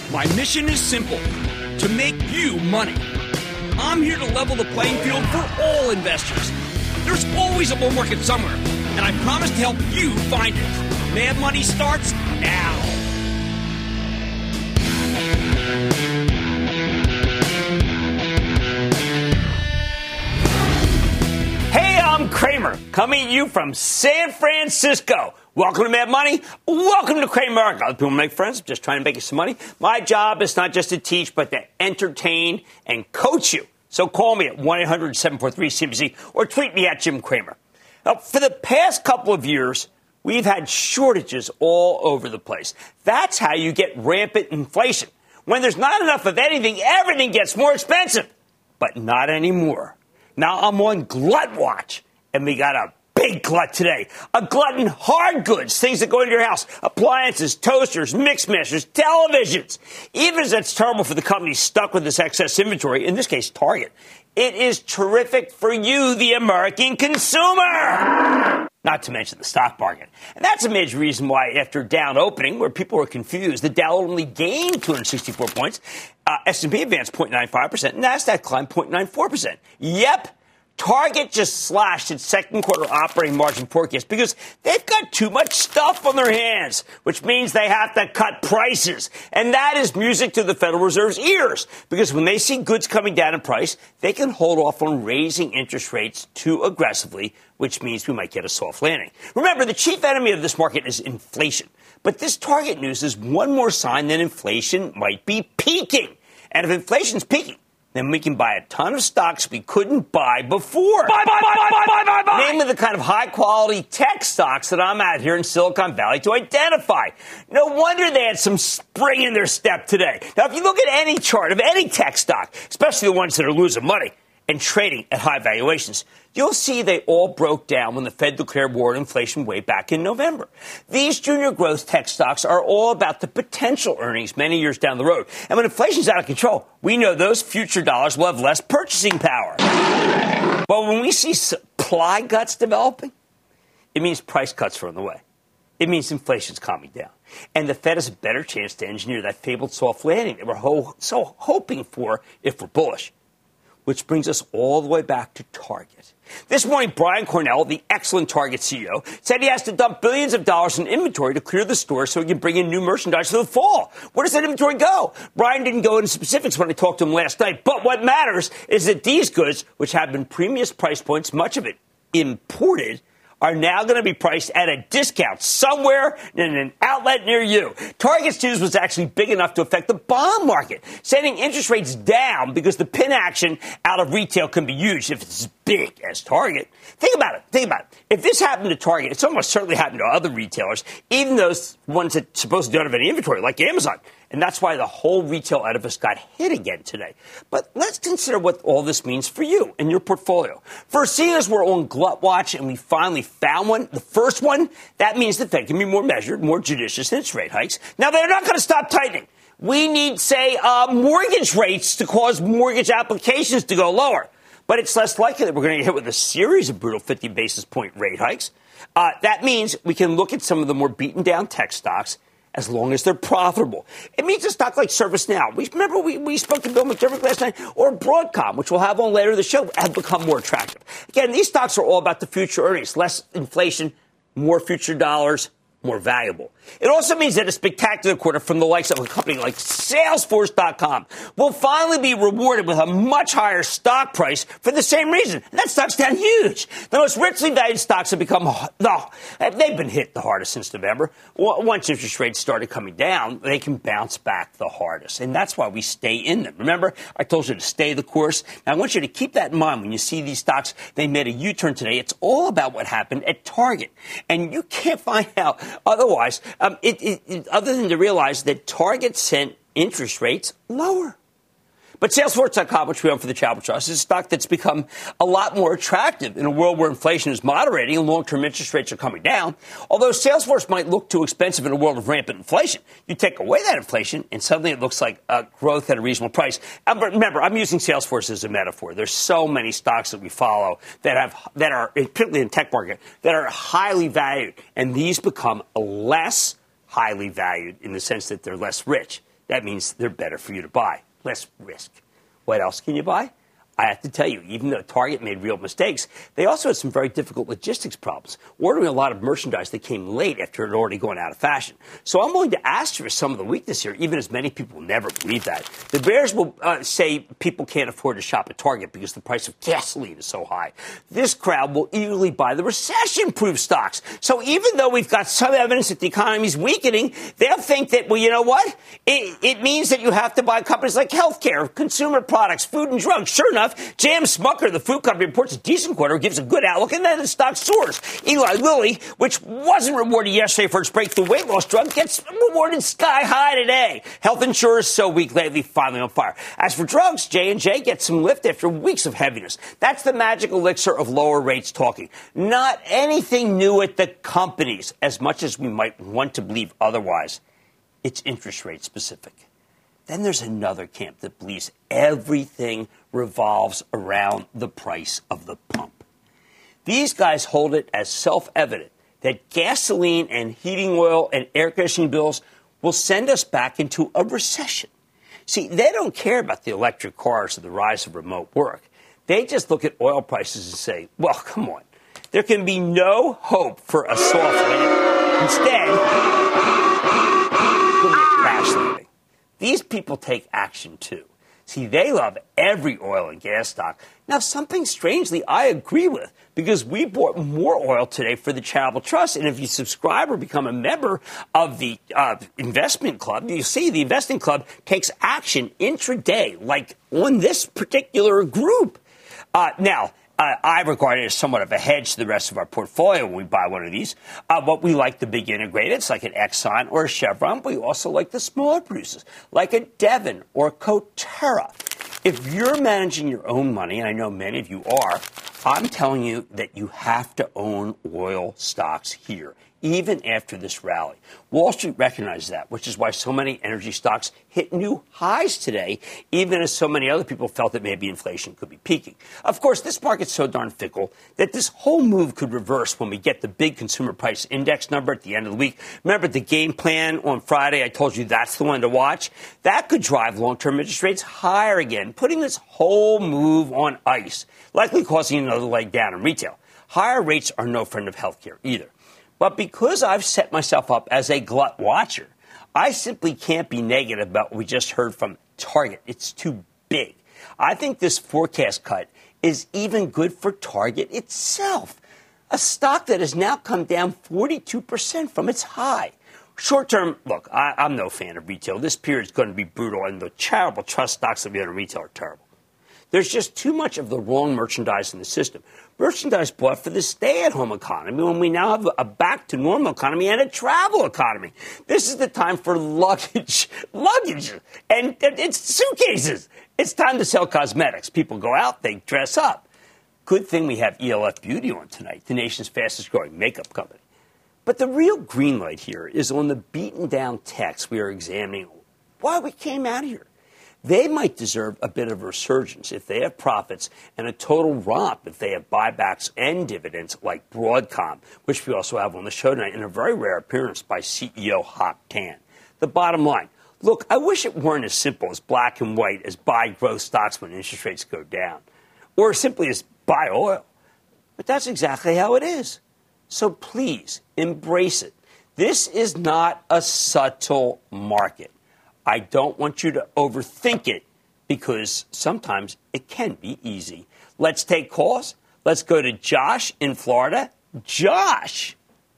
My mission is simple, to make you money. I'm here to level the playing field for all investors. There's always a bull market somewhere, and I promise to help you find it. Mad Money starts now. Hey, I'm Kramer, coming to you from San Francisco. Welcome to Mad Money. Welcome to Cramerica. Other people make friends. I'm just trying to make you some money. My job is not just to teach, but to entertain and coach you. So call me at 1-800-743-CNBC or tweet me at Jim Cramer. Now, for the past couple of years, we've had shortages all over the place. That's how you get rampant inflation. When there's not enough of anything, everything gets more expensive. But not anymore. Now I'm on Glut Watch, and we got a big glut today. A glut in hard goods, things that go into your house, appliances, toasters, mix mashers, televisions. Even as that's terrible for the company stuck with this excess inventory, in this case, Target, it is terrific for you, the American consumer. Not to mention the stock market. And that's a major reason why after down opening, where people were confused, the Dow only gained 264 points. S&P advanced 0.95%. NASDAQ climbed 0.94%. Yep. Target just slashed its second quarter operating margin forecast because they've got too much stuff on their hands, which means they have to cut prices. And that is music to the Federal Reserve's ears, because when they see goods coming down in price, they can hold off on raising interest rates too aggressively, which means we might get a soft landing. Remember, the chief enemy of this market is inflation. But this Target news is one more sign that inflation might be peaking. And if inflation's peaking, then we can buy a ton of stocks we couldn't buy before. Buy. Namely the kind of high-quality tech stocks that I'm out here in Silicon Valley to identify. No wonder they had some spring in their step today. Now, if you look at any chart of any tech stock, especially the ones that are losing money and trading at high valuations, you'll see they all broke down when the Fed declared war on inflation way back in November. These junior growth tech stocks are all about the potential earnings many years down the road. And when inflation's out of control, we know those future dollars will have less purchasing power. But when we see supply cuts developing, it means price cuts are on the way. It means inflation's calming down. And the Fed has a better chance to engineer that fabled soft landing that we're so hoping for if we're bullish. Which brings us all the way back to Target. This morning, Brian Cornell, the excellent Target CEO, said he has to dump billions of dollars in inventory to clear the store so he can bring in new merchandise for the fall. Where does that inventory go? Brian didn't go into specifics when I talked to him last night, but what matters is that these goods, which have been premium price points, much of it imported, are now going to be priced at a discount somewhere in an outlet near you. Target's news was actually big enough to affect the bond market, sending interest rates down because the pin action out of retail can be huge if it's as big as Target. Think about it. If this happened to Target, it's almost certainly happened to other retailers, even those ones that supposedly don't have any inventory, like Amazon. And that's why the whole retail edifice got hit again today. But let's consider what all this means for you and your portfolio. First, seeing as we're on Glut Watch and we finally found one, the first one, that means the Fed can be more measured, more judicious in its rate hikes. Now, they're not going to stop tightening. We need, say, mortgage rates to cause mortgage applications to go lower. But it's less likely that we're going to get hit with a series of brutal 50 basis point rate hikes. That means we can look at some of the more beaten down tech stocks as long as they're profitable. It means a stock like ServiceNow. We spoke to Bill McDermott last night, or Broadcom, which we'll have on later in the show, have become more attractive. Again, these stocks are all about the future earnings. Less inflation, more future dollars, more valuable. It also means that a spectacular quarter from the likes of a company like Salesforce.com will finally be rewarded with a much higher stock price for the same reason. And that stock's down huge. The most richly valued stocks have they've been hit the hardest since November. Once interest rates started coming down, they can bounce back the hardest. And that's why we stay in them. Remember, I told you to stay the course. Now, I want you to keep that in mind when you see these stocks. They made a U-turn today. It's all about what happened at Target. And you can't find out otherwise. Other than to realize that Target sent interest rates lower. But Salesforce.com, which we own for the Chapel Trust, is a stock that's become a lot more attractive in a world where inflation is moderating and long-term interest rates are coming down. Although Salesforce might look too expensive in a world of rampant inflation, you take away that inflation, and suddenly it looks like growth at a reasonable price. But remember, I'm using Salesforce as a metaphor. There's so many stocks that we follow that are, particularly in the tech market, that are highly valued, and these become less highly valued in the sense that they're less rich. That means they're better for you to buy. Less risk. What else can you buy? I have to tell you, even though Target made real mistakes, they also had some very difficult logistics problems, ordering a lot of merchandise that came late after it had already gone out of fashion. So I'm willing to asterisk some of the weakness here, even as many people will never believe that. The bears will say people can't afford to shop at Target because the price of gasoline is so high. This crowd will eagerly buy the recession-proof stocks. So even though we've got some evidence that the economy is weakening, they'll think that, well, you know what? It means that you have to buy companies like healthcare, consumer products, food and drugs. Sure enough, J.M. Smucker, the food company, reports a decent quarter, gives a good outlook, and then the stock soars. Eli Lilly, which wasn't rewarded yesterday for its breakthrough weight loss drug, gets rewarded sky high today. Health insurers so weak lately, finally on fire. As for drugs, J&J gets some lift after weeks of heaviness. That's the magic elixir of lower rates talking. Not anything new at the companies, as much as we might want to believe otherwise. It's interest rate specific. Then there's another camp that believes everything revolves around the price of the pump. These guys hold it as self-evident that gasoline and heating oil and air conditioning bills will send us back into a recession. See, they don't care about the electric cars or the rise of remote work. They just look at oil prices and say, well, come on. There can be no hope for a soft landing. Instead, there'll be a crash landing. These people take action, too. See, they love every oil and gas stock. Now, something strangely I agree with, because we bought more oil today for the Charitable Trust. And if you subscribe or become a member of the investment club, you see the investing club takes action intraday, like on this particular group. I regard it as somewhat of a hedge to the rest of our portfolio when we buy one of these. But we like the big integrateds, like an Exxon or a Chevron. But we also like the smaller producers, like a Devon or Coterra. If you're managing your own money, and I know many of you are, I'm telling you that you have to own oil stocks here, even after this rally. Wall Street recognizes that, which is why so many energy stocks hit new highs today, even as so many other people felt that maybe inflation could be peaking. Of course, this market's so darn fickle that this whole move could reverse when we get the big consumer price index number at the end of the week. Remember the game plan on Friday? I told you that's the one to watch. That could drive long-term interest rates higher again, putting this whole move on ice, likely causing another leg down in retail. Higher rates are no friend of healthcare either. But because I've set myself up as a glut watcher, I simply can't be negative about what we just heard from Target. It's too big. I think this forecast cut is even good for Target itself, a stock that has now come down 42% from its high. Short term, look, I'm no fan of retail. This period is going to be brutal, and the Charitable Trust stocks that we own in retail are terrible. There's just too much of the wrong merchandise in the system. Merchandise bought for the stay-at-home economy when we now have a back-to-normal economy and a travel economy. This is the time for luggage, and it's suitcases. It's time to sell cosmetics. People go out, they dress up. Good thing we have ELF Beauty on tonight, the nation's fastest-growing makeup company. But the real green light here is on the beaten-down techs we are examining why we came out here. They might deserve a bit of a resurgence if they have profits and a total romp if they have buybacks and dividends like Broadcom, which we also have on the show tonight in a very rare appearance by CEO Hock Tan. The bottom line, look, I wish it weren't as simple as black and white as buy growth stocks when interest rates go down, or simply as buy oil. But that's exactly how it is. So please embrace it. This is not a subtle market. I don't want you to overthink it because sometimes it can be easy. Let's take calls. Let's go to Josh in Florida. Josh.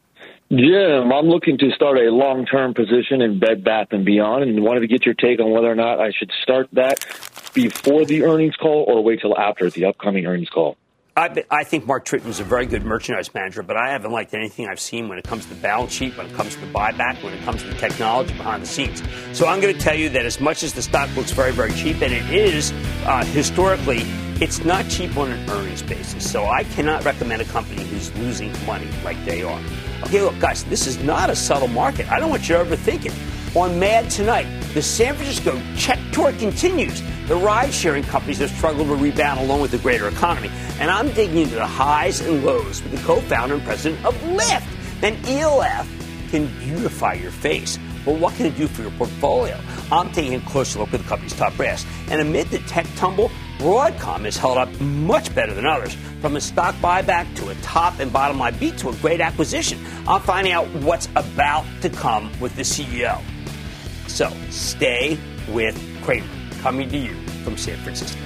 Jim, I'm looking to start a long-term position in Bed Bath & Beyond and wanted to get your take on whether or not I should start that before the earnings call or wait till after the upcoming earnings call. I think Mark Tritton is a very good merchandise manager, but I haven't liked anything I've seen when it comes to the balance sheet, when it comes to the buyback, when it comes to the technology behind the scenes. So I'm going to tell you that as much as the stock looks very, very cheap, and it is historically, it's not cheap on an earnings basis. So I cannot recommend a company who's losing money like they are. Okay, look, guys, this is not a subtle market. I don't want you to overthink it. On Mad tonight, the San Francisco check tour continues. The ride-sharing companies have struggled to rebound along with the greater economy. And I'm digging into the highs and lows with the co-founder and president of Lyft. Then ELF can beautify your face. But what can it do for your portfolio? I'm taking a closer look at the company's top brass. And amid the tech tumble, Broadcom has held up much better than others. From a stock buyback to a top and bottom line beat to a great acquisition. I'm finding out what's about to come with the CEO. So stay with Cramer, coming to you from San Francisco.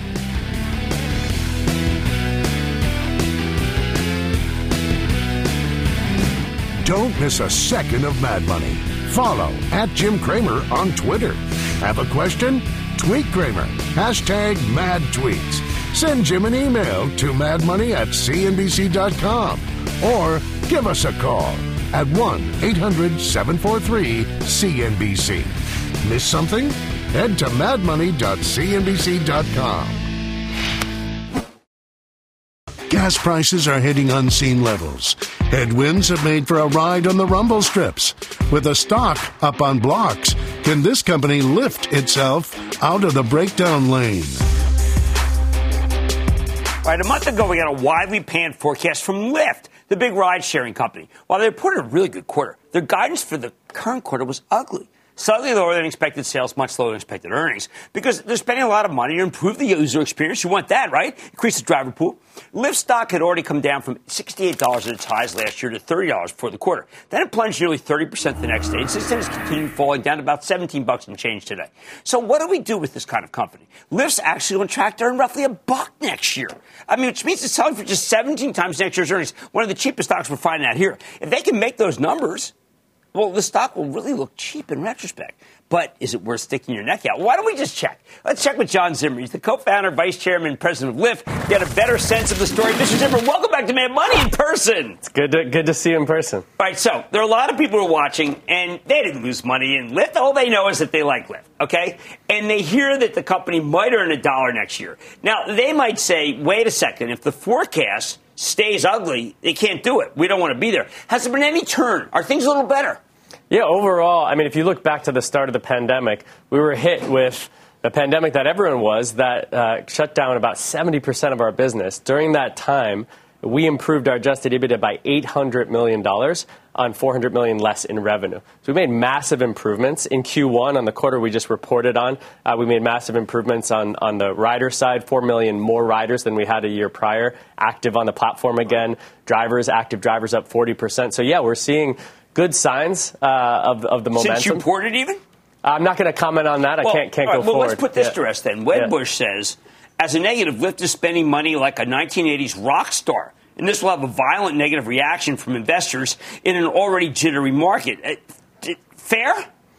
Don't miss a second of Mad Money. Follow @JimCramer on Twitter. Have a question? Tweet Cramer. #MadTweets. Send Jim an email to madmoney@cnbc.com or give us a call at 1-800-743-CNBC. Miss something? Head to madmoney.cnbc.com. Gas prices are hitting unseen levels. Headwinds have made for a ride on the rumble strips. With a stock up on blocks, can this company lift itself out of the breakdown lane? All right, a month ago, we got a widely panned forecast from Lyft, the big ride-sharing company. While they reported a really good quarter, their guidance for the current quarter was ugly. Slightly lower than expected sales, much lower than expected earnings, because they're spending a lot of money to improve the user experience. You want that, right? Increase the driver pool. Lyft stock had already come down from $68 at its highs last year to $30 for the quarter. Then it plunged nearly 30% the next day, and since then it's continued falling down to about $17 and change today. So what do we do with this kind of company? Lyft's actually on track to earn roughly $1 next year. I mean, which means it's selling for just 17 times next year's earnings. One of the cheapest stocks we're finding out here. If they can make those numbers, well, the stock will really look cheap in retrospect. But is it worth sticking your neck out? Why don't we just check? Let's check with John Zimmer. He's the co-founder, vice chairman, and president of Lyft. Get a better sense of the story. Mr. Zimmer, welcome back to Mad Money in person. It's good to see you in person. All right, so there are a lot of people who are watching, and they didn't lose money in Lyft. All they know is that they like Lyft, okay? And they hear that the company might earn $1 next year. Now, they might say, wait a second, if the forecast stays ugly, they can't do it. We don't want to be there. Has there been any turn? Are things a little better? Yeah, overall, I mean, if you look back to the start of the pandemic, we were hit with the pandemic that everyone was, that shut down about 70% of our business. During that time, we improved our adjusted EBITDA by $800 million on $400 million less in revenue. So we made massive improvements. In Q1, on the quarter we just reported on, we made massive improvements on the rider side, 4 million more riders than we had a year prior, active on the platform again, active drivers up 40%. So, yeah, we're seeing good signs of the momentum. Since you reported even? I'm not going to comment on that. I can't go forward. Well, let's put this to rest then. Wedbush says, as a negative, Lyft is spending money like a 1980s rock star. And this will have a violent negative reaction from investors in an already jittery market. Fair?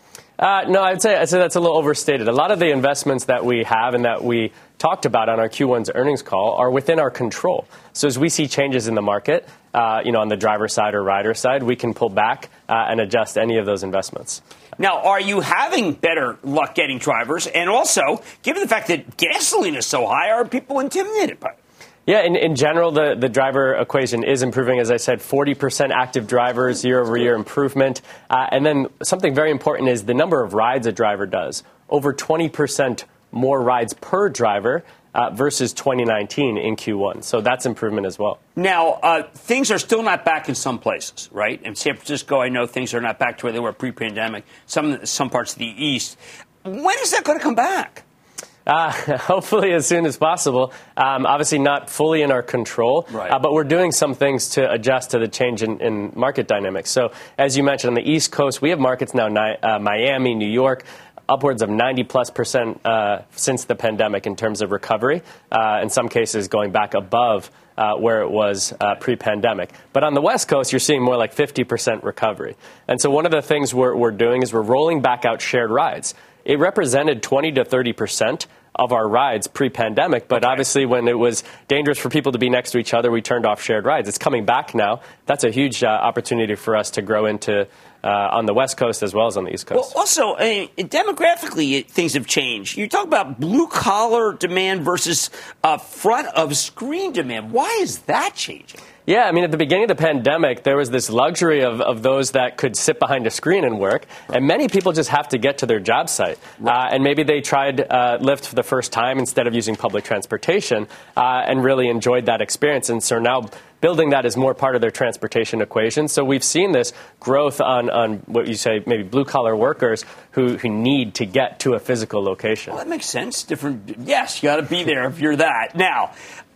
No, I'd say that's a little overstated. A lot of the investments that we have and that we talked about on our Q1's earnings call are within our control. So as we see changes in the market, on the driver side or rider side, we can pull back and adjust any of those investments. Now, are you having better luck getting drivers? And also, given the fact that gasoline is so high, are people intimidated by it? Yeah, in general, the driver equation is improving. As I said, 40% active drivers, year-over-year improvement. And then something very important is the number of rides a driver does. Over 20% more rides per driver versus 2019 in Q1. So that's improvement as well. Now, things are still not back in some places, right? In San Francisco, I know things are not back to where they were pre-pandemic. Some parts of the East. When is that going to come back? Hopefully as soon as possible. Obviously not fully in our control, right. But we're doing some things to adjust to the change in market dynamics. So as you mentioned, on the East Coast, we have markets now, Miami, New York, upwards of 90+% since the pandemic in terms of recovery, in some cases going back above where it was pre-pandemic. But on the West Coast, you're seeing more like 50% recovery. And so one of the things we're doing is we're rolling back out shared rides. It represented 20 to 30% of our rides pre-pandemic, but obviously when it was dangerous for people to be next to each other, we turned off shared rides. It's coming back now. That's a huge opportunity for us to grow into on the West Coast as well as on the East Coast. Well, also, demographically, things have changed. You talk about blue-collar demand versus front-of-screen demand. Why is that changing? Yeah, I mean, at the beginning of the pandemic, there was this luxury of those that could sit behind a screen and work, and many people just have to get to their job site. Right. And maybe they tried Lyft for the first time instead of using public transportation and really enjoyed that experience. And so now building that as more part of their transportation equation. So we've seen this growth on what you say, maybe blue-collar workers who need to get to a physical location. Well, that makes sense. Different. Yes, you got to be there if you're that. Now,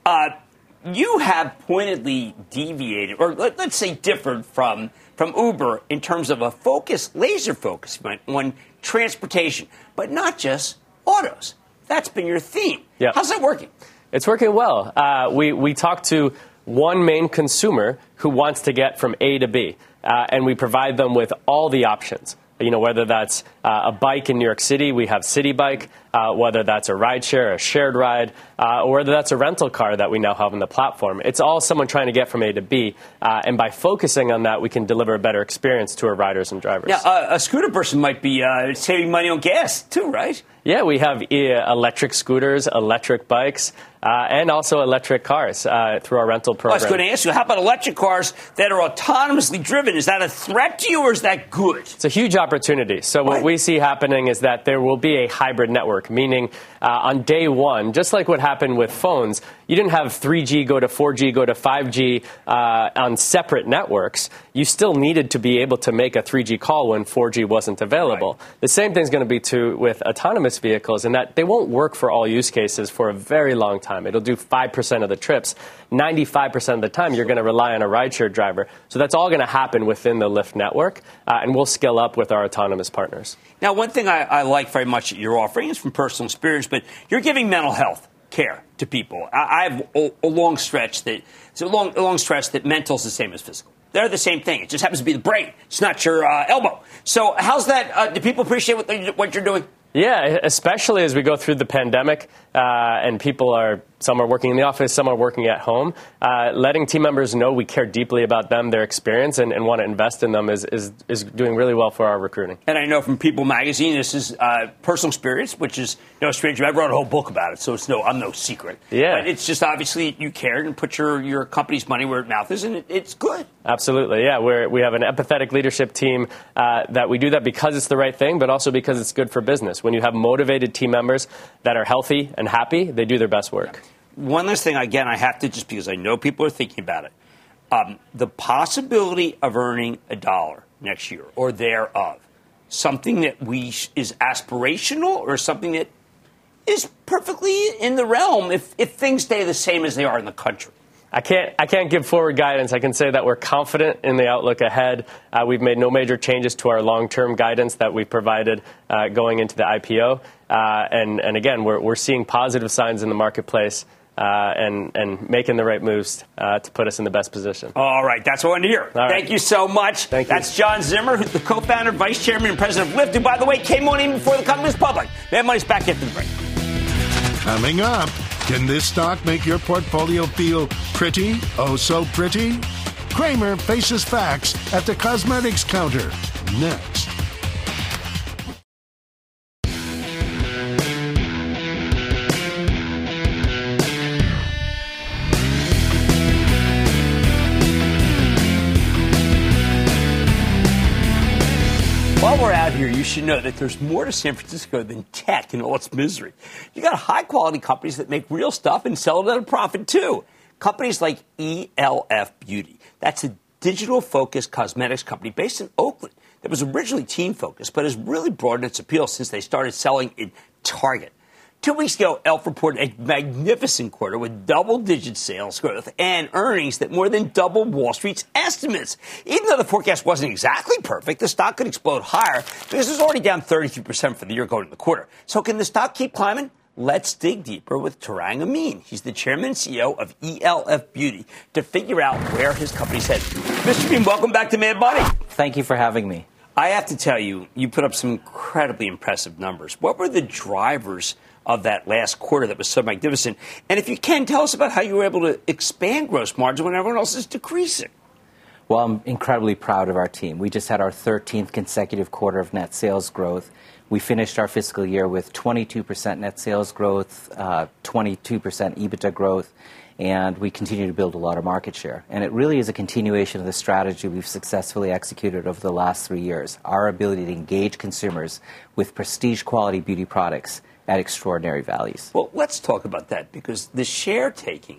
you have pointedly deviated, or let's say differed from Uber in terms of a laser focus on transportation, but not just autos. That's been your theme. Yeah. How's that working? It's working well. We talk to one main consumer who wants to get from A to B, and we provide them with all the options. Whether that's a bike in New York City, we have City Bike, whether that's a rideshare, a shared ride, or whether that's a rental car that we now have on the platform. It's all someone trying to get from A to B, and by focusing on that, we can deliver a better experience to our riders and drivers. Now, a scooter person might be saving money on gas, too, right? Yeah, we have electric scooters, electric bikes, and also electric cars through our rental program. I was going to ask you, how about electric cars that are autonomously driven? Is that a threat to you, or is that good? It's a huge opportunity. So what we see happening is that there will be a hybrid network, meaning on day one, just like what happened with phones, you didn't have 3G go to 4G, go to 5G on separate networks. You still needed to be able to make a 3G call when 4G wasn't available. Right. The same thing's going to be true with autonomous vehicles, in that they won't work for all use cases for a very long time. It'll do 5% of the trips. 95% of the time, you're going to rely on a rideshare driver. So that's all going to happen within the Lyft network, and we'll scale up with our autonomous partners. Now, one thing I like very much that you're offering is from personal experience, but you're giving mental health care to people. I have a long stretch that mental is the same as physical. They're the same thing. It just happens to be the brain. It's not your elbow. So how's that? Do people appreciate what you're doing? Yeah, especially as we go through the pandemic and some are working in the office, some are working at home. Letting team members know we care deeply about them, their experience, and want to invest in them is doing really well for our recruiting. And I know from People Magazine, this is personal experience, which is no stranger. I wrote a whole book about it, so I'm no secret. Yeah. But it's just obviously you cared and put your company's money where its mouth is, and it's good. Absolutely, yeah. We have an empathetic leadership team that we do that because it's the right thing, but also because it's good for business. When you have motivated team members that are healthy and happy, they do their best work. One last thing, again, I have to, just because I know people are thinking about it. The possibility of earning $1 next year or thereof, something that is aspirational or something that is perfectly in the realm if things stay the same as they are in the country. I can't give forward guidance. I can say that we're confident in the outlook ahead. We've made no major changes to our long-term guidance that we provided going into the IPO. And again, we're seeing positive signs in the marketplace and making the right moves to put us in the best position. All right. That's what I wanted to hear. Thank you so much. That's John Zimmer, who's the co-founder, vice chairman, and president of Lyft, who, by the way, came on even before the company was public. Mad Money's back after the break. Coming up, can this stock make your portfolio feel pretty, oh so pretty? Cramer faces facts at the cosmetics counter. Next. While we're out here, you should know that there's more to San Francisco than tech and all its misery. You got high-quality companies that make real stuff and sell it at a profit, too. Companies like ELF Beauty. That's a digital-focused cosmetics company based in Oakland that was originally teen-focused but has really broadened its appeal since they started selling in Target. 2 weeks ago, ELF reported a magnificent quarter with double-digit sales growth and earnings that more than doubled Wall Street's estimates. Even though the forecast wasn't exactly perfect, the stock could explode higher because it's already down 33% for the year going into the quarter. So can the stock keep climbing? Let's dig deeper with Tarang Amin. He's the chairman and CEO of ELF Beauty to figure out where his company's headed. Mr. Amin, welcome back to Mad Money. Thank you for having me. I have to tell you, you put up some incredibly impressive numbers. What were the drivers of that last quarter that was so magnificent? And if you can, tell us about how you were able to expand gross margin when everyone else is decreasing. Well, I'm incredibly proud of our team. We just had our 13th consecutive quarter of net sales growth. We finished our fiscal year with 22% net sales growth, 22% EBITDA growth, and we continue to build a lot of market share. And it really is a continuation of the strategy we've successfully executed over the last 3 years, our ability to engage consumers with prestige quality beauty products at extraordinary values. Well, let's talk about that, because the share taking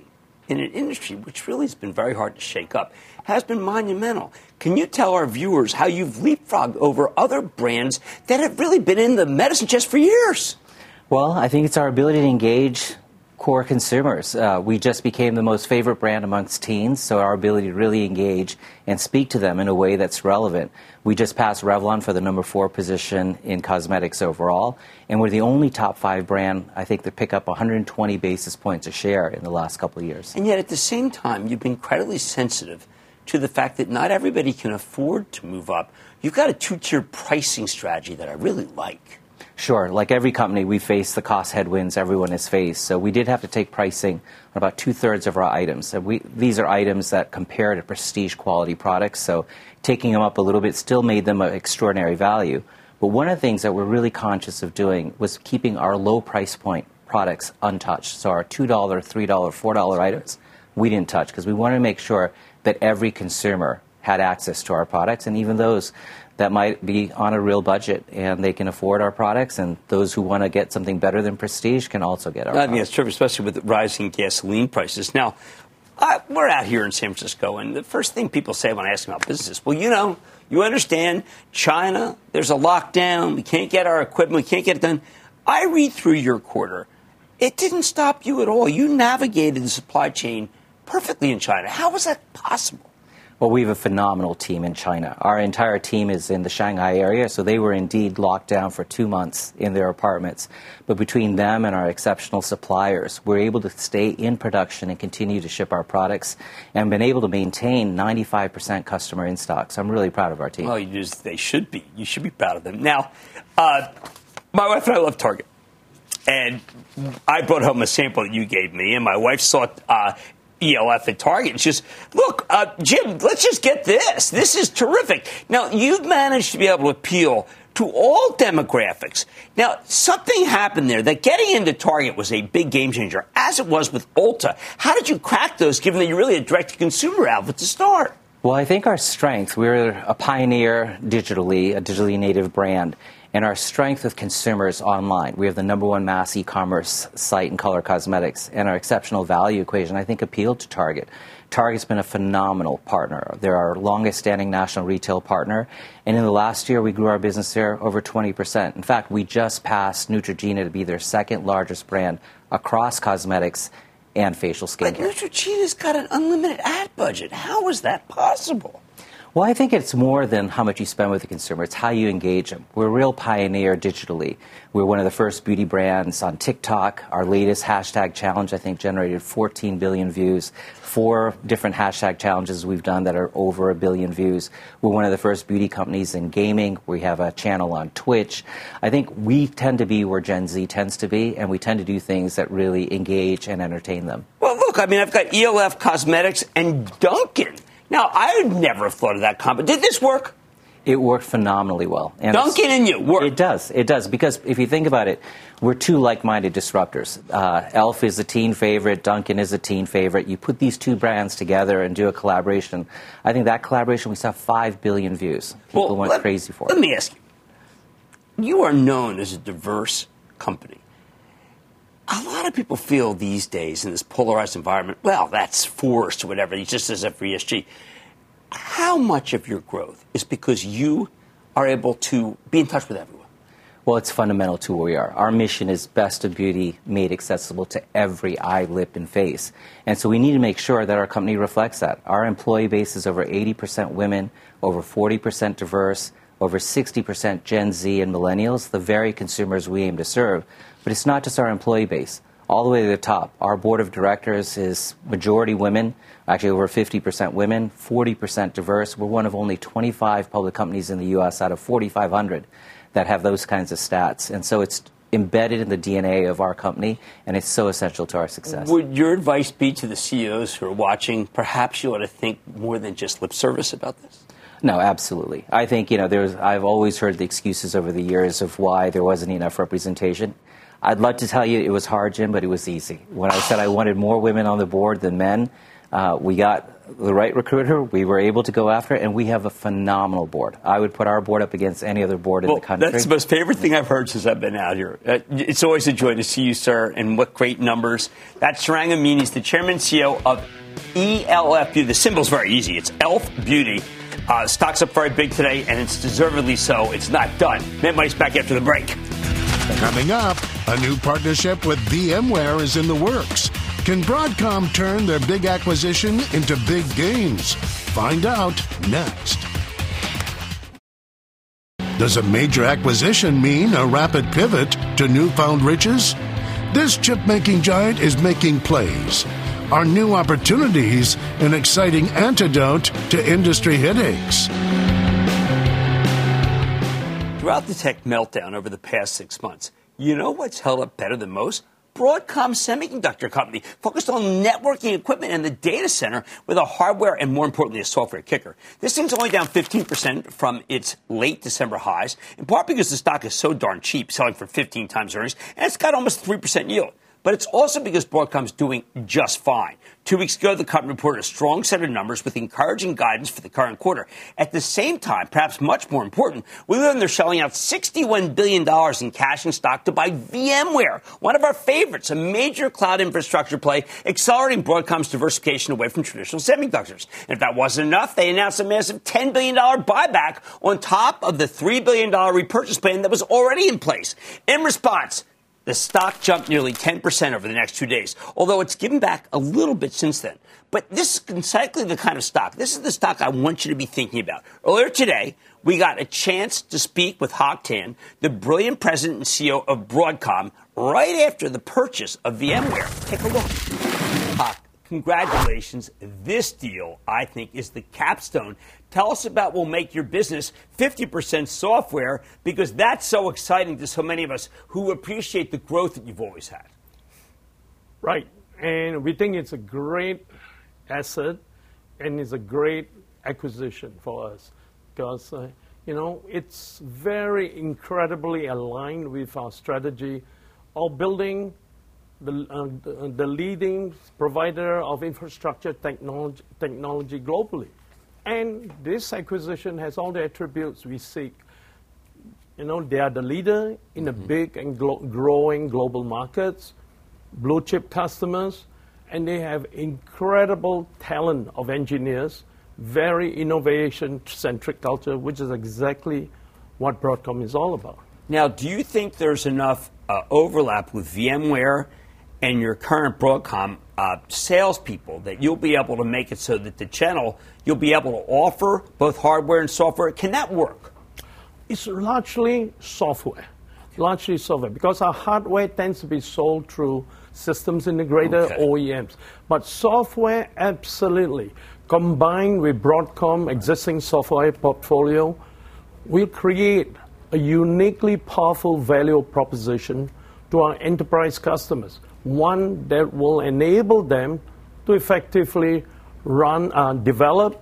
in an industry which really has been very hard to shake up has been monumental. Can you tell our viewers how you've leapfrogged over other brands that have really been in the medicine chest for years? Well, I think it's our ability to engage core consumers. We just became the most favorite brand amongst teens, so our ability to really engage and speak to them in a way that's relevant. We just passed Revlon for the number 4 position in cosmetics overall, and we're the only top 5 brand, I think, to pick up 120 basis points a share in the last couple of years. And yet at the same time, you've been incredibly sensitive to the fact that not everybody can afford to move up. You've got a 2-tier pricing strategy that I really like. Sure. Like every company, we face the cost headwinds everyone has faced. So we did have to take pricing on about 2/3 of our items. So these are items that compare to prestige quality products. So taking them up a little bit still made them an extraordinary value. But one of the things that we're really conscious of doing was keeping our low price point products untouched. So our $2, $3, $4 items, we didn't touch because we wanted to make sure that every consumer had access to our products, and even those that might be on a real budget and they can afford our products, and those who want to get something better than prestige can also get our products. I think that's true, especially with rising gasoline prices. Now, we're out here in San Francisco, and the first thing people say when I ask them about business, well, you understand China, there's a lockdown, we can't get our equipment, we can't get it done. I read through your quarter. It didn't stop you at all. You navigated the supply chain perfectly in China. How was that possible? Well, we have a phenomenal team in China. Our entire team is in the Shanghai area, so they were indeed locked down for 2 months in their apartments. But between them and our exceptional suppliers, we're able to stay in production and continue to ship our products and been able to maintain 95% customer in stock. So I'm really proud of our team. Well, they should be. You should be proud of them. Now, my wife and I love Target. And I brought home a sample that you gave me, and my wife saw ELF at Target. And she says, look, Jim, let's just get this. This is terrific. Now, you've managed to be able to appeal to all demographics. Now, something happened there that getting into Target was a big game changer, as it was with Ulta. How did you crack those, given that you're really a direct-to-consumer outlet to start? Well, I think our strength, we're a pioneer digitally, a digitally native brand. And our strength with consumers online. We have the number 1 mass e-commerce site in color cosmetics, and our exceptional value equation, I think, appealed to Target. Target's been a phenomenal partner. They're our longest-standing national retail partner, and in the last year, we grew our business there over 20%. In fact, we just passed Neutrogena to be their 2nd largest brand across cosmetics and facial skincare. But Neutrogena's got an unlimited ad budget. How is that possible? Well, I think it's more than how much you spend with the consumer. It's how you engage them. We're a real pioneer digitally. We're one of the first beauty brands on TikTok. Our latest hashtag challenge, I think, generated 14 billion views. 4 different hashtag challenges we've done that are over 1 billion views. We're one of the first beauty companies in gaming. We have a channel on Twitch. I think we tend to be where Gen Z tends to be, and we tend to do things that really engage and entertain them. Well, look, I mean, I've got ELF Cosmetics and Dunkin'. Now, I would never have thought of that combo. Did this work? It worked phenomenally well. And Dunkin' and you work. It does. Because if you think about it, we're 2 like-minded disruptors. ELF is a teen favorite. Dunkin' is a teen favorite. You put these 2 brands together and do a collaboration. I think that collaboration, we saw 5 billion views. People went crazy for it. Let me ask you. You are known as a diverse company. A lot of people feel these days in this polarized environment, well, that's forced or whatever. It's just as if for ESG. How much of your growth is because you are able to be in touch with everyone? Well, it's fundamental to who we are. Our mission is best of beauty made accessible to every eye, lip, and face. And so we need to make sure that our company reflects that. Our employee base is over 80% women, over 40% diverse, over 60% Gen Z and millennials, the very consumers we aim to serve. But it's not just our employee base. All the way to the top, our board of directors is majority women, actually over 50% women, 40% diverse. We're one of only 25 public companies in the U.S. out of 4,500 that have those kinds of stats. And so it's embedded in the DNA of our company, and it's so essential to our success. Would your advice be to the CEOs who are watching, perhaps you ought to think more than just lip service about this? No, absolutely. I think, I've always heard the excuses over the years of why there wasn't enough representation. I'd love to tell you it was hard, Jim, but it was easy. When I said I wanted more women on the board than men, We got the right recruiter. We were able to go after it, and we have a phenomenal board. I would put our board up against any other board in the country. That's the most favorite thing I've heard since I've been out here. It's always a joy to see you, sir, and what great numbers. That's Sarang Amini. He's the chairman and CEO of ELF Beauty. The symbol's very easy. It's ELF Beauty. Stock's up very big today, and it's deservedly so. It's not done. Mad Money's back after the break. Coming up, a new partnership with VMware is in the works. Can Broadcom turn their big acquisition into big gains? Find out next. Does a major acquisition mean a rapid pivot to newfound riches? This chip-making giant is making plays. Are new opportunities an exciting antidote to industry headaches? Throughout the tech meltdown over the past 6 months, you know what's held up better than most? Broadcom Semiconductor Company, focused on networking equipment and the data center with a hardware and, more importantly, a software kicker. This thing's only down 15% from its late December highs, in part because the stock is so darn cheap, selling for 15 times earnings, and it's got almost 3% yield. But it's also because Broadcom's doing just fine. 2 weeks ago, the company reported a strong set of numbers with encouraging guidance for the current quarter. At the same time, perhaps much more important, we learned they're shelling out $61 billion in cash and stock to buy VMware, one of our favorites, a major cloud infrastructure play, accelerating Broadcom's diversification away from traditional semiconductors. And if that wasn't enough, they announced a massive $10 billion buyback on top of the $3 billion repurchase plan that was already in place. In response, the stock jumped nearly 10% over the next 2 days, although it's given back a little bit since then. But this is exactly the kind of stock. This is the stock I want you to be thinking about. Earlier today, we got a chance to speak with Hock Tan, the brilliant president and CEO of Broadcom, right after the purchase of VMware. Take a look. Hock, congratulations. This deal, I think, is the capstone. Tell us about what will make your business 50% software, because that's so exciting to so many of us who appreciate the growth that you've always had. Right. And we think it's a great asset and it's a great acquisition for us because, it's very incredibly aligned with our strategy of building the leading provider of infrastructure technology globally. And this acquisition has all the attributes we seek. They are the leader in the big and growing global markets, blue chip customers, and they have incredible talent of engineers, very innovation-centric culture, which is exactly what Broadcom is all about. Now, do you think there's enough overlap with VMware and your current Broadcom salespeople that you'll be able to make it so that the channel, you'll be able to offer both hardware and software? Can that work? It's largely software. Because our hardware tends to be sold through systems integrator, OEMs. But software, absolutely. Combined with Broadcom existing software portfolio, will create a uniquely powerful value proposition to our enterprise customers, one that will enable them to effectively develop,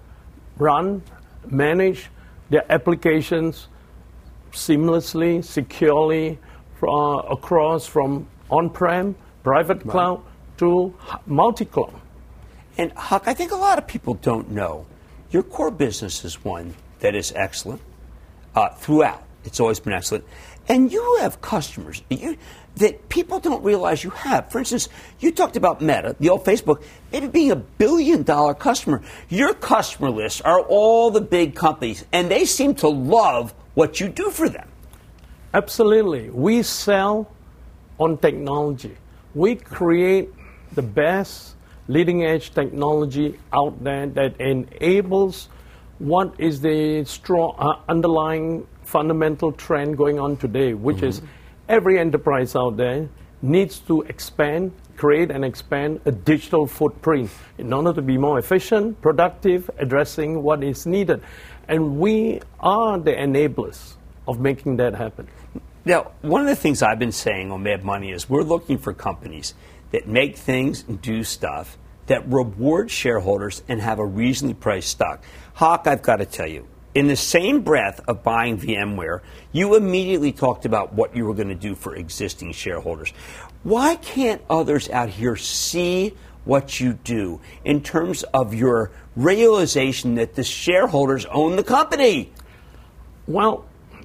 manage their applications seamlessly, securely, across from on-prem, private cloud to multi-cloud. And Huck, I think a lot of people don't know your core business is one that is excellent throughout. It's always been excellent. And you have customers that people don't realize you have. For instance, you talked about Meta, the old Facebook, maybe being $1 billion customer. Your customer lists are all the big companies, and they seem to love what you do for them. Absolutely. We sell on technology. We create the best leading-edge technology out there that enables what is the strong underlying fundamental trend going on today, which is every enterprise out there needs to create and expand a digital footprint in order to be more efficient, productive, addressing what is needed. And we are the enablers of making that happen. Now, one of the things I've been saying on Mad Money is we're looking for companies that make things and do stuff that reward shareholders and have a reasonably priced stock. Hock, I've got to tell you, in the same breath of buying VMware, you immediately talked about what you were going to do for existing shareholders. Why can't others out here see what you do in terms of your realization that the shareholders own the company? Well,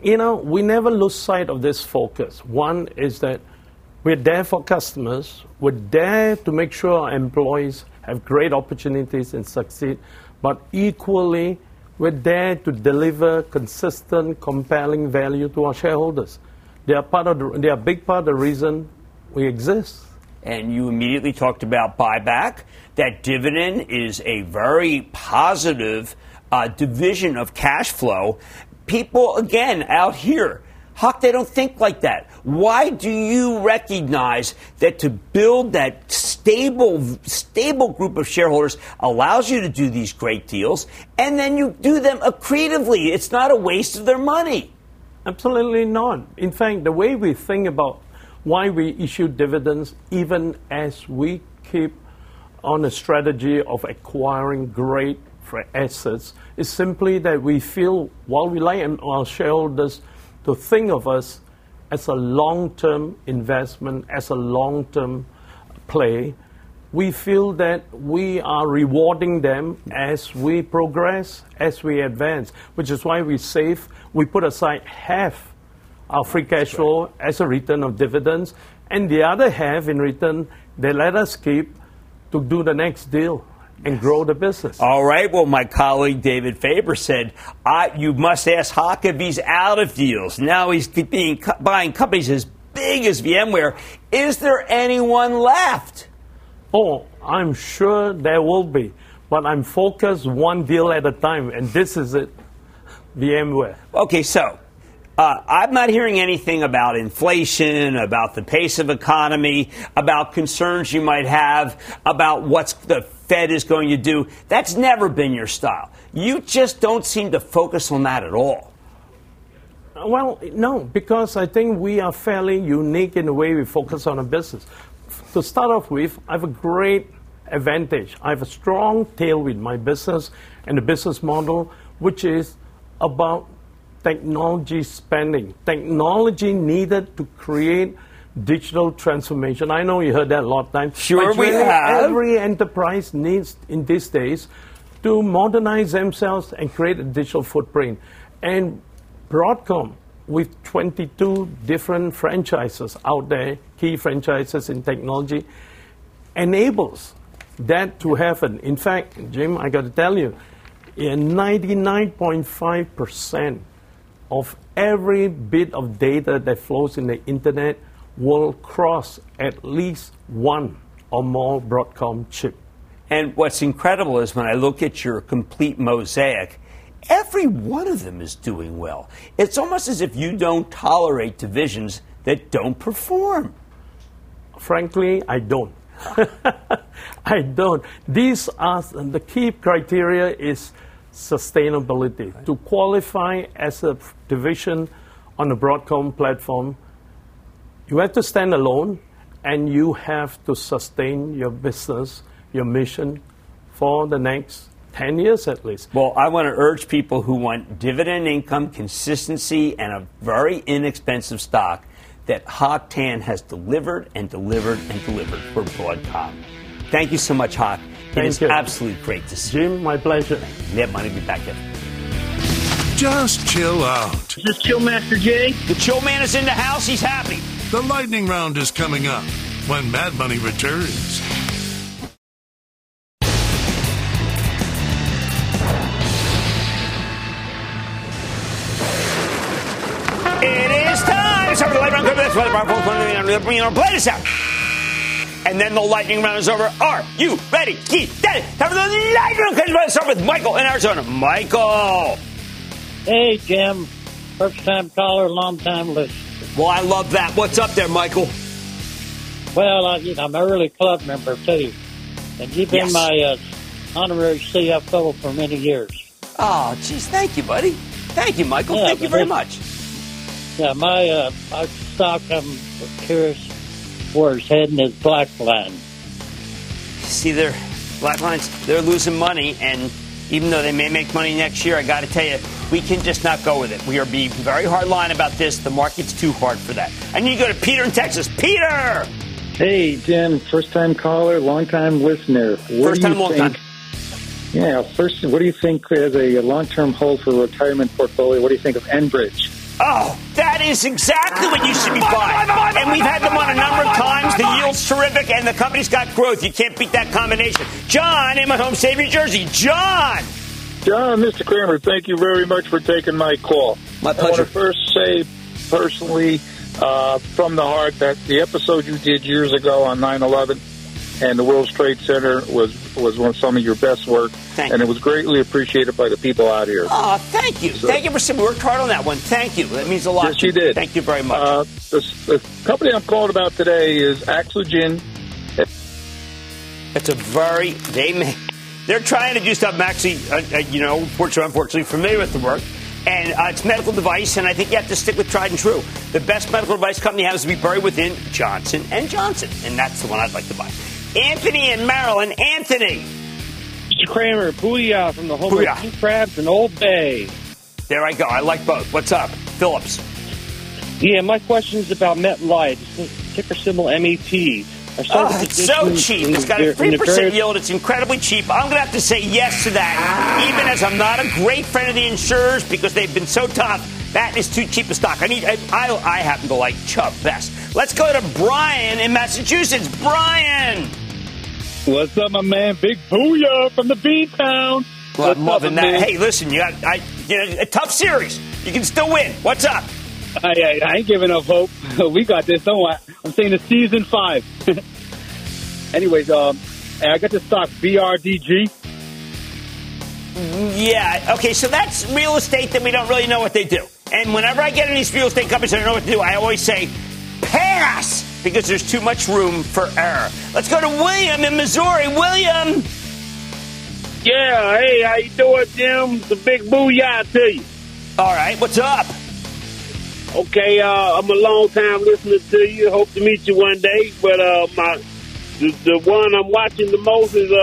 we never lose sight of this focus. One is that we're there for customers. We're there to make sure our employees have great opportunities and succeed. But equally, we're there to deliver consistent, compelling value to our shareholders. They are a big part of the reason we exist. And you immediately talked about buyback. That dividend is a very positive division of cash flow. People, again, out here, Huck, they don't think like that. Why do you recognize that to build that stable group of shareholders allows you to do these great deals, and then you do them accretively? It's not a waste of their money. Absolutely not. In fact, the way we think about why we issue dividends, even as we keep on a strategy of acquiring great assets, is simply that we feel, while we like our shareholders to think of us as a long-term investment, as a long-term play, we feel that we are rewarding them as we progress, as we advance, which is why we put aside half our free cash flow as a return of dividends, and the other half in return they let us keep to do the next deal and grow the business. All right. Well, my colleague David Faber said, you must ask Hock if he's out of deals. Now he's buying companies as big as VMware. Is there anyone left? Oh, I'm sure there will be. But I'm focused one deal at a time, and this is it, VMware. Okay, so I'm not hearing anything about inflation, about the pace of economy, about concerns you might have, about what the Fed is going to do. That's never been your style. You just don't seem to focus on that at all. Well, no, because I think we are fairly unique in the way we focus on a business. To start off with, I have a great advantage. I have a strong tail with my business and the business model, which is about technology spending, technology needed to create digital transformation. I know you heard that a lot of times. Sure, we have. Every enterprise needs, in these days, to modernize themselves and create a digital footprint. And Broadcom, with 22 different franchises out there, key franchises in technology, enables that to happen. In fact, Jim, I got to tell you, 99.5% of every bit of data that flows in the internet will cross at least one or more Broadcom chip. And what's incredible is when I look at your complete mosaic, every one of them is doing well. It's almost as if you don't tolerate divisions that don't perform. Frankly, I don't. I don't. These are the key criteria is sustainability. Right. To qualify as a division on the Broadcom platform, you have to stand alone and you have to sustain your business, your mission for the next 10 years at least. Well, I want to urge people who want dividend income, consistency, and a very inexpensive stock that Hock Tan has delivered and delivered and delivered for Broadcom. Thank you so much, Hock. It is absolutely great to see you. Jim, my pleasure. Mad Money will be back in. Just chill out. Is this Chill Master Jay? The Chill Man is in the house. He's happy. The lightning round is coming up when Mad Money returns. It is time. It's time for the lightning round. That's why the play this out. And then the lightning round is over. Are you ready? Keith, Daddy, time for the lightning round. Let's start with Michael in Arizona. Michael. Hey, Jim. First-time caller, long-time listener. Well, I love that. What's up there, Michael? Well, I'm an early club member, too. And you've been my honorary CFO for many years. Oh, geez. Thank you, buddy. Thank you, Michael. Thank you very much. Yeah, my stock, I'm curious where it's heading, is BlackLine. See, BlackLines, they're losing money, and even though they may make money next year, I got to tell you, we can just not go with it. We are being very hard line about this. The market's too hard for that. I need to go to Peter in Texas. Peter! Hey, Jim, first-time caller, long-time listener. First time, long time. Yeah, first, what do you think as a long-term hold for a retirement portfolio? What do you think of Enbridge? Oh, that is exactly what you should be buying. And we've had them on a number of times. The yield's terrific, and the company's got growth. You can't beat that combination. John in my home state of New Jersey. John, Mr. Kramer, thank you very much for taking my call. My pleasure. I want to first say personally, from the heart, that the episode you did years ago on 9/11 and the World Trade Center was some of your best work, and it was greatly appreciated by the people out here. Oh, thank you. So, thank you for saying we worked hard on that one. Thank you. That means a lot. Yes, you did. Thank you very much. The company I'm calling about today is Axogen. It's a they're trying to do stuff. I'm actually, unfortunately familiar with the work. And it's a medical device, and I think you have to stick with tried and true. The best medical device company has to be buried within Johnson & Johnson, and that's the one I'd like to buy. Anthony in Maryland. Anthony. Mr. Kramer, booyah from the home of King Crabs and Old Bay. There I go. I like both. What's up? Phillips. Yeah, my question is about MetLife. Ticker symbol MET. It's so cheap. It's got a 3% yield. It's incredibly cheap. I'm going to have to say yes to that, even as I'm not a great friend of the insurers because they've been so tough. That is too cheap a stock. I happen to like Chubb best. Let's go to Brian in Massachusetts. Brian. What's up, my man? Big booyah from the Beantown. Well, I'm loving that. Hey, listen, you got a tough series. You can still win. What's up? I ain't giving up hope. We got this. Don't worry. I'm saying it's season 5. Anyways, I got the stock BRDG. Yeah. Okay. So that's real estate that we don't really know what they do. And whenever I get in these real estate companies that I don't know what to do, I always say pass because there's too much room for error. Let's go to William in Missouri. William. Yeah. Hey, how you doing, Jim? The big booyah to you. All right. What's up? Okay, I'm a long-time listener to you. Hope to meet you one day. But the one I'm watching the most is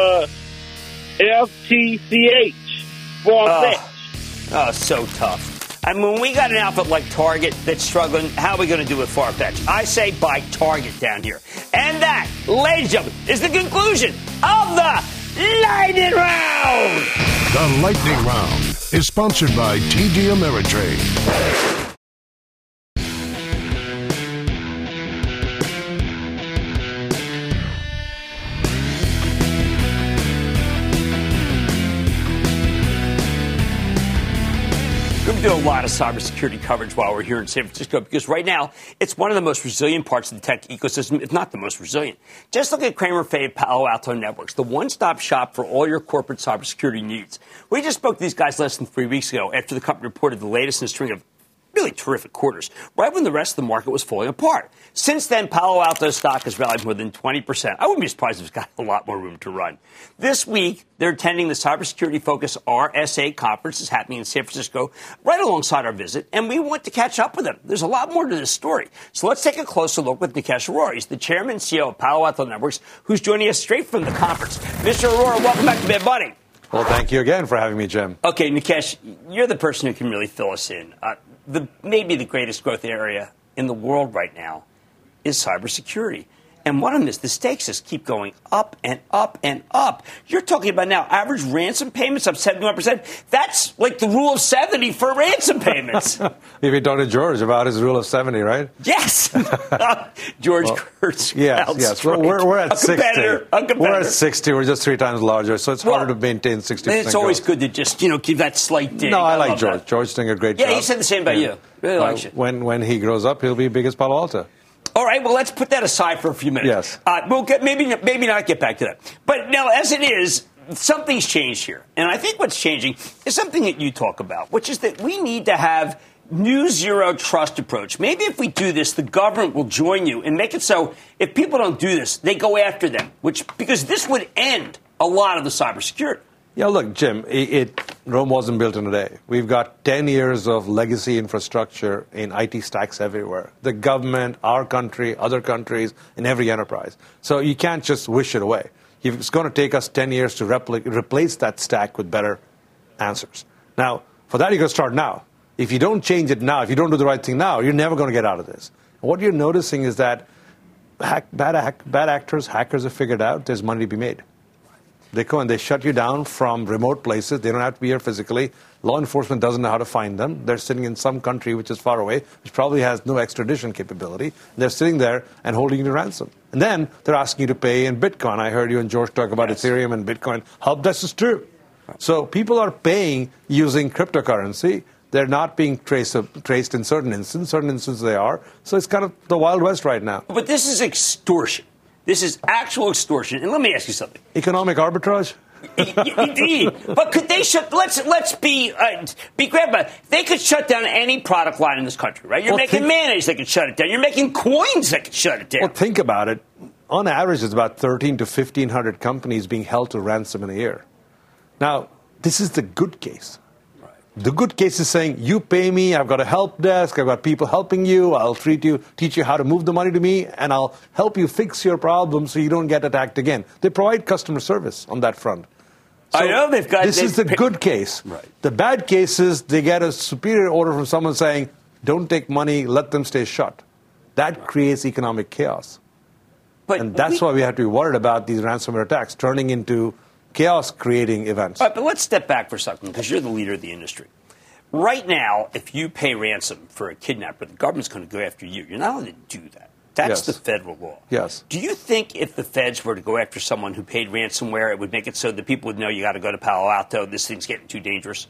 FTCH, Farfetch. Oh, so tough. I mean, when we got an outfit like Target that's struggling, how are we going to do with Farfetch? I say buy Target down here. And that, ladies and gentlemen, is the conclusion of the Lightning Round. The Lightning Round is sponsored by TD Ameritrade. We're going to do a lot of cybersecurity coverage while we're here in San Francisco because right now it's one of the most resilient parts of the tech ecosystem, if not the most resilient. Just look at Kramer Fave Palo Alto Networks, the one-stop shop for all your corporate cybersecurity needs. We just spoke to these guys less than 3 weeks ago after the company reported the latest in a string of really terrific quarters, right when the rest of the market was falling apart. Since then, Palo Alto stock has rallied more than 20%. I wouldn't be surprised if it's got a lot more room to run. This week, they're attending the cybersecurity-focused RSA conference. It's happening in San Francisco right alongside our visit, and we want to catch up with them. There's a lot more to this story. So let's take a closer look with Nikesh Arora. He's the chairman and CEO of Palo Alto Networks, who's joining us straight from the conference. Mr. Arora, welcome back to Mad Money. Well, thank you again for having me, Jim. Okay, Nikesh, you're the person who can really fill us in. Maybe the greatest growth area in the world right now is cybersecurity. And one of them is the stakes just keep going up and up and up. You're talking about now average ransom payments up 71%. That's like the rule of 70 for ransom payments. If you talk to George about his rule of 70, right? Yes. George Kurtz. Yes. Well, we're at 60. A we're at 60. We're just 3 times larger, so it's harder to maintain 60%. It's always growth. good to just, give that slight dig. No, I like George. That. George's doing a great job. Yeah, he said the same about you. Really likes it. When he grows up, he'll be big as Palo Alto. All right, well, let's put that aside for a few minutes. Yes. We'll maybe not get back to that. But now, as it is, something's changed here. And I think what's changing is something that you talk about, which is that we need to have new zero trust approach. Maybe if we do this, the government will join you and make it so if people don't do this, they go after them, because this would end a lot of the cybersecurity. Yeah, look, Jim, Rome wasn't built in a day. We've got 10 years of legacy infrastructure in IT stacks everywhere. The government, our country, other countries, in every enterprise. So you can't just wish it away. It's going to take us 10 years to replace that stack with better answers. Now, for that, you've got to start now. If you don't change it now, if you don't do the right thing now, you're never going to get out of this. What you're noticing is that bad actors, hackers have figured out there's money to be made. They go and they shut you down from remote places. They don't have to be here physically. Law enforcement doesn't know how to find them. They're sitting in some country which is far away, which probably has no extradition capability. They're sitting there and holding you to ransom. And then they're asking you to pay in Bitcoin. I heard you and George talk about Ethereum and Bitcoin. Help desk is true. So people are paying using cryptocurrency. They're not being traced in certain instances. Certain instances they are. So it's kind of the Wild West right now. But this is extortion. This is actual extortion. And let me ask you something. Economic arbitrage? Indeed. But could they let's be grandpa. They could shut down any product line in this country, right? You're making mayonnaise, they could shut it down. You're making coins, they could shut it down. Well, think about it. On average, it's about 1,300 to 1,500 companies being held to ransom in a year. Now, this is the good case. The good case is saying, you pay me, I've got a help desk, I've got people helping you, I'll teach you how to move the money to me, and I'll help you fix your problem so you don't get attacked again. They provide customer service on that front. So I know they've got... This is the good case. Right. The bad case is they get a superior order from someone saying, don't take money, let them stay shut. That creates economic chaos. And that's why we have to be worried about these ransomware attacks turning into chaos-creating events. All right, but let's step back for a second, because you're the leader of the industry. Right now, if you pay ransom for a kidnapper, the government's going to go after you. You're not allowed to do that. That's the federal law. Yes. Do you think if the feds were to go after someone who paid ransomware, it would make it so that people would know you got to go to Palo Alto, this thing's getting too dangerous?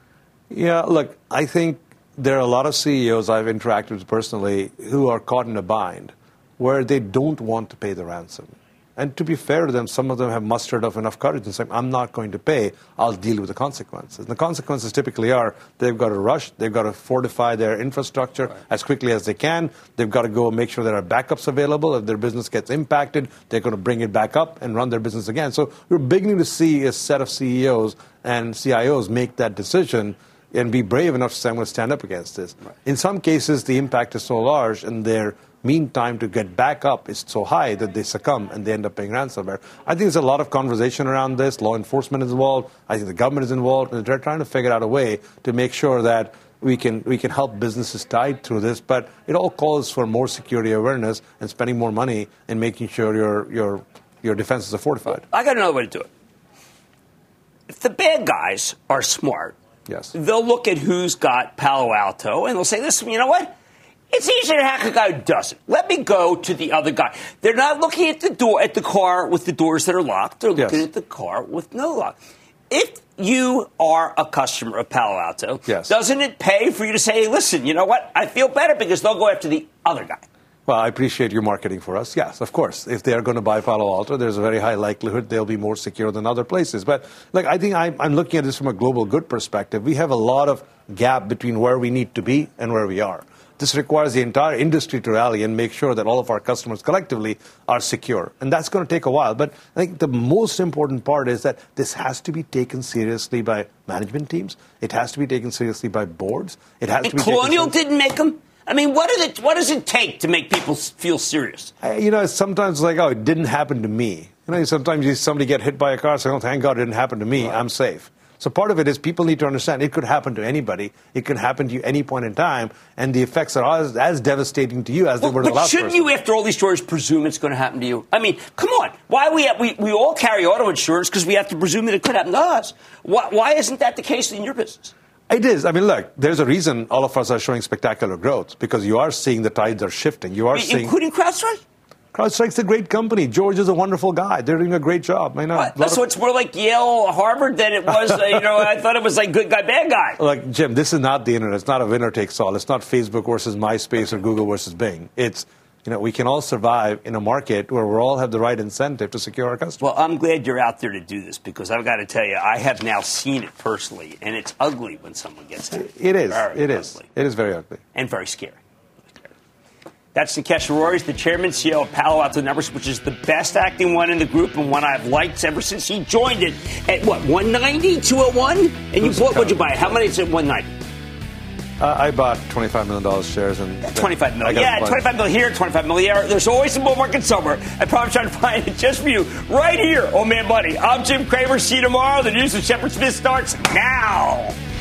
Yeah, look, I think there are a lot of CEOs I've interacted with personally who are caught in a bind where they don't want to pay the ransom. And to be fair to them, some of them have mustered up enough courage and say, I'm not going to pay, I'll deal with the consequences. And the consequences typically are they've got to rush, they've got to fortify their infrastructure as quickly as they can, they've got to go make sure there are backups available. If their business gets impacted, they're going to bring it back up and run their business again. So we're beginning to see a set of CEOs and CIOs make that decision and be brave enough to say, I'm going to stand up against this. Right. In some cases, the impact is so large and their mean time to get back up is so high that they succumb and they end up paying ransomware. I think there's a lot of conversation around this. Law enforcement is involved. I think the government is involved. And they're trying to figure out a way to make sure that we can help businesses tide through this. But it all calls for more security awareness and spending more money and making sure your defenses are fortified. I got another way to do it. If the bad guys are smart, they'll look at who's got Palo Alto and they'll say, listen, you know what? It's easier to hack a guy who doesn't. Let me go to the other guy. They're not looking at the car with the doors that are locked. They're looking at the car with no lock. If you are a customer of Palo Alto, doesn't it pay for you to say, hey, listen, you know what? I feel better because they'll go after the other guy. Well, I appreciate your marketing for us. Yes, of course. If they are going to buy Palo Alto, there's a very high likelihood they'll be more secure than other places. But look, I think I'm looking at this from a global good perspective. We have a lot of gap between where we need to be and where we are. This requires the entire industry to rally and make sure that all of our customers collectively are secure. And that's going to take a while. But I think the most important part is that this has to be taken seriously by management teams. It has to be taken seriously by boards. It has to be Colonial didn't make them? I mean, what does it take to make people feel serious? Sometimes it's like, oh, it didn't happen to me. Sometimes you see somebody get hit by a car, saying, oh, thank God it didn't happen to me. Right. I'm safe. So part of it is people need to understand it could happen to anybody. It could happen to you any point in time, and the effects are as devastating to you as they were to the last person. But shouldn't you, after all these stories, presume it's going to happen to you? I mean, come on. Why we all carry auto insurance because we have to presume that it could happen to us. Why isn't that the case in your business? It is. I mean, look, there's a reason all of us are showing spectacular growth, because you are seeing the tides are shifting. Including CrowdStrike? CrowdStrike's a great company. George is a wonderful guy. They're doing a great job. So it's more like Yale, Harvard than it was, I thought it was like good guy, bad guy. Look, Jim, this is not the internet. It's not a winner takes all. It's not Facebook versus MySpace or Google versus Bing. It's, we can all survive in a market where we all have the right incentive to secure our customers. Well, I'm glad you're out there to do this, because I've got to tell you, I have now seen it personally, and it's ugly when someone gets hacked. It is. It is very ugly. And very scary. That's Nikesh Arora, the chairman and CEO of Palo Alto Networks, which is the best acting one in the group and one I've liked ever since he joined it at, 190, 201? And what'd you buy? How many is it, 190? I bought $25 million shares. And $25 million. Yeah, $25 million here, $25 million there. There's always a bull market somewhere. I promise trying to find it just for you right here on Mad Money. I'm Jim Cramer. See you tomorrow. The news with Shepard Smith starts now.